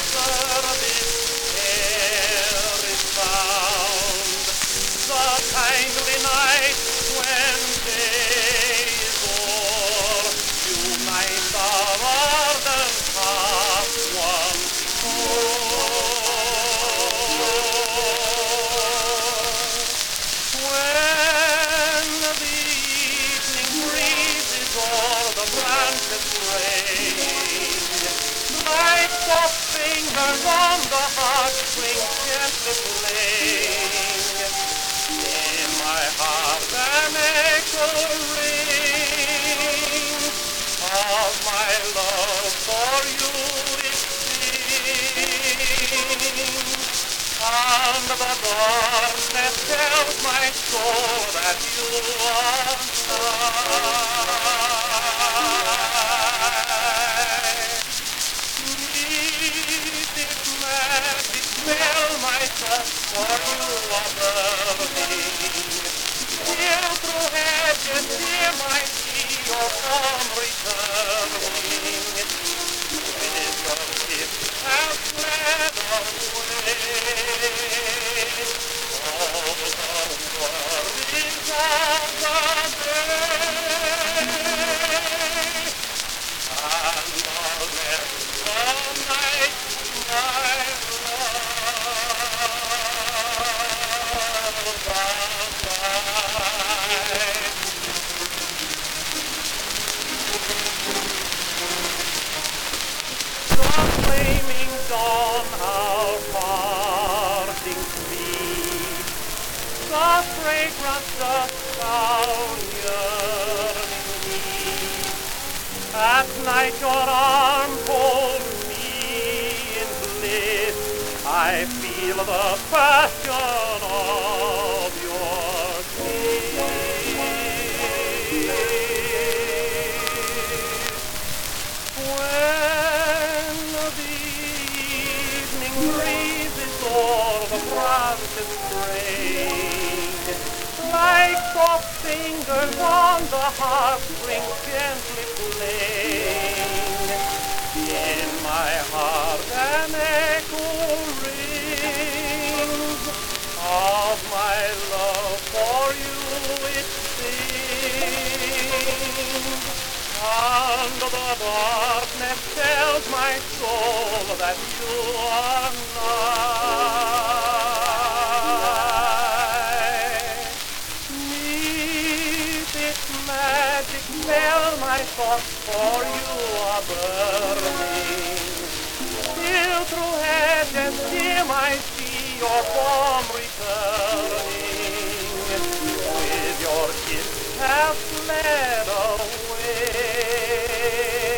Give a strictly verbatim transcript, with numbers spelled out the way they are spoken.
this air is found. The kindly night when day is o'er, unites our ardent hearts once more. When the evening breeze is o'er the branches swaying, like soft fingers on the heartstrings gently playing, in my heart an echo rings of my love for you it sings, and the darkness tells my soul that you are mine. Neath its magic spell myself for you are burning, till through hedges dim I see your form returning, with your kiss has fled away all the worries of the day, and I'll rest the night, my love, abide. The flaming dawn our parting speaks, the fragrance the sound yearning needs. At night your arms hold me in bliss, I feel the passion of your kiss. When the evening breeze is o'er the branches straying, like soft fingers on the heartstrings gently playing, in my heart an echo rings of my love for you it sings, and the darkness tells my soul that you are nigh. Neath its magic spell my thoughts for you are burning, till through hedges dim I see your form returning, with your kiss have fled away.